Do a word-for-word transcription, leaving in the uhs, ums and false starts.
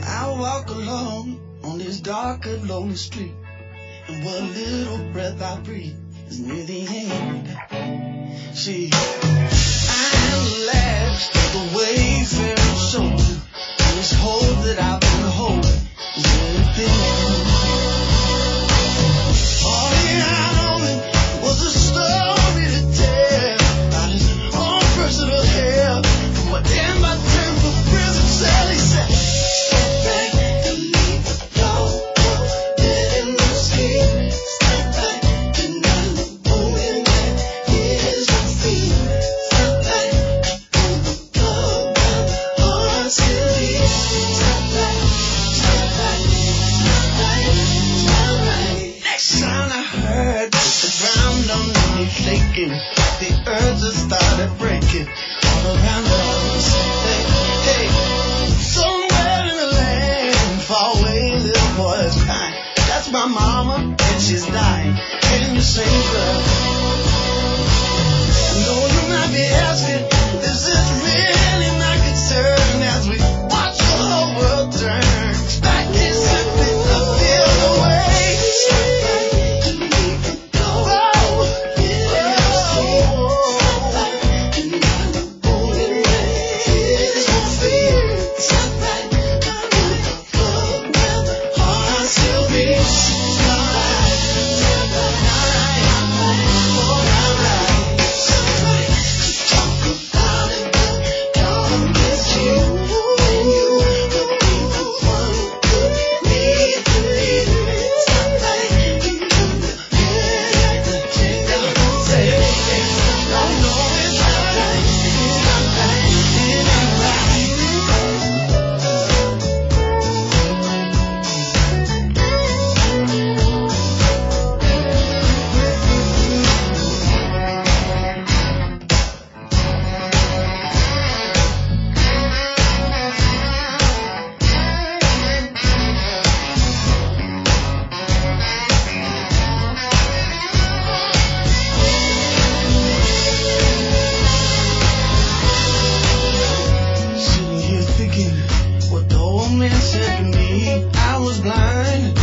I walk alone on this dark and lonely street, and what little breath I breathe is near the end. See, I am the last of the wayfaring soldier, and this hope that I've been holding is near the end. All he had on me was a story to tell about his own personal hell. From what end by turn for prison cell, he said, step back and leave the door dead in the street. Step back and not look only when here's my feet. Step back and pull the plug down, heart still beats. Step back, step back, step back, step back. Next sound I heard, the ground under me shaking, the earth just started breaking all around us. Hey, hey, somewhere in the land, far away, little boy is crying. That's my mama, and she's dying. Can you save her? I know you might be asking, is this really my concern? As we watch the whole world turn, back is simply to feel the way. Step back and leave it go. Yeah, step back and not look only when here's my feet. Step back and pull the plug down, heart still beats. Step back, step back, alright, alright. Step back and talk about it, but don't miss you. And you could be the one who put me to leave. Step back and do the head at the tingle. Say, hey, no, no, it's not right. It's not right. It ain't right. Sitting here thinking what the old man said to me. I was blind,